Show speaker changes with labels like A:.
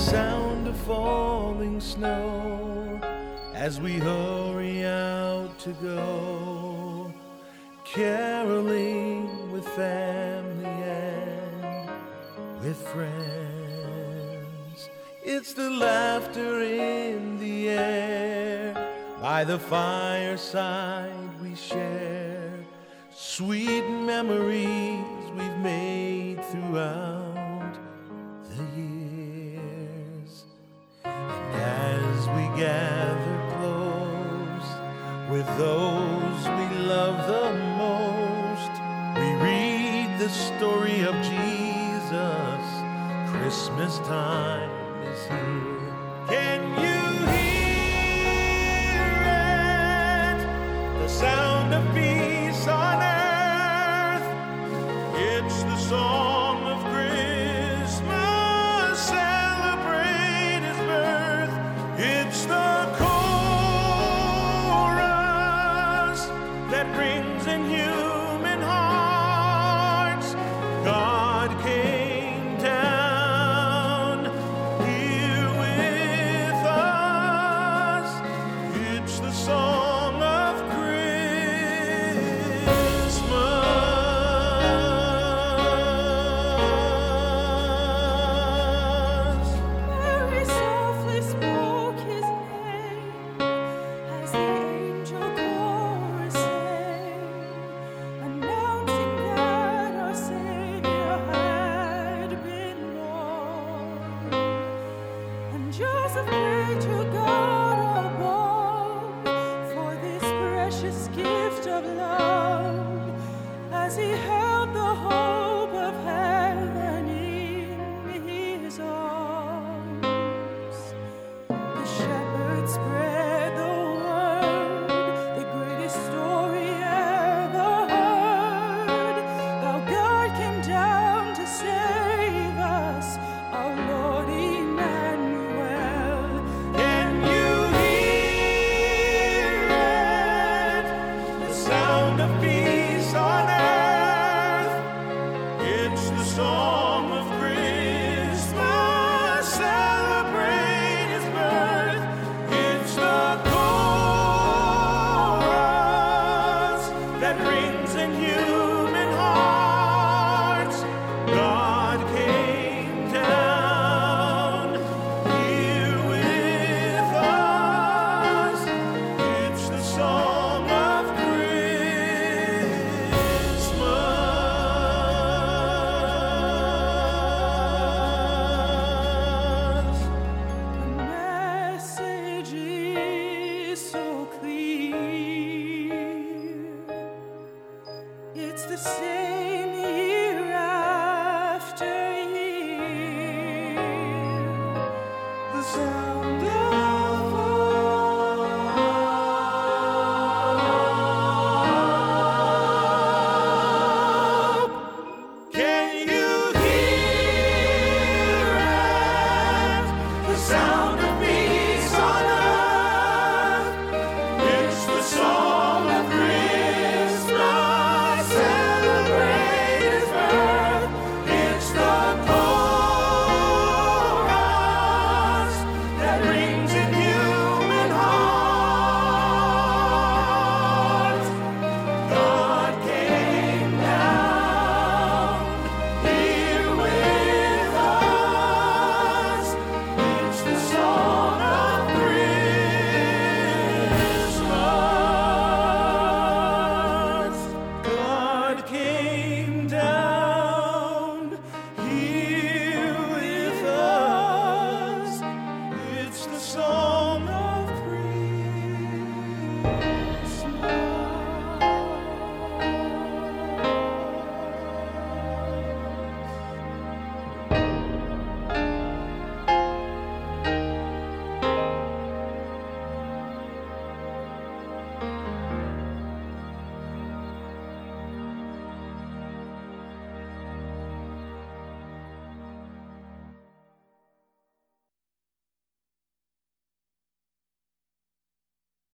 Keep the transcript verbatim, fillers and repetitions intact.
A: sound of falling snow as we hurry out to go, caroling with family and with friends. It's the laughter in the air, by the fireside we share, sweet memories we've made throughout the years. And as we gather close with those we love the most, we read the story of Jesus. Christmas time is here. Can you hear it? The sound of peace on earth. It's the song of Christmas, celebrate His birth. It's the chorus that brings in human hearts. God came down here with us. It's the song of Christmas.
B: Mary softly spoke His name as the angel chorus sang, announcing that our Savior had been born. And Joseph prayed to God above for this precious gift of love as he heard